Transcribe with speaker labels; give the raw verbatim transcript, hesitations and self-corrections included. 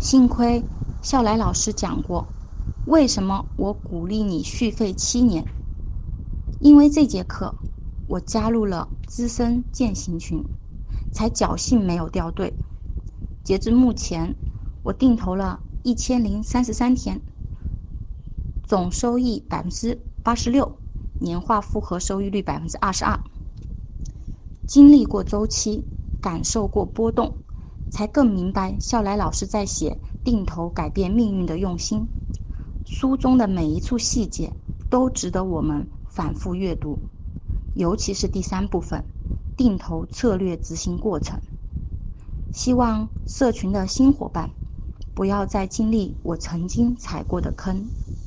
Speaker 1: 幸亏笑来老师讲过，为什么我鼓励你续费七年？因为这节课我加入了资深践行群，才侥幸没有掉队。截至目前，我定投了一千零三十三天，总收益百分之八十六，年化复合收益率百分之二十二。经历过周期，感受过波动，才更明白笑来老师在写定投改变命运的用心。书中的每一处细节都值得我们反复阅读，尤其是第三部分定投策略执行过程。希望社群的新伙伴不要再经历我曾经踩过的坑。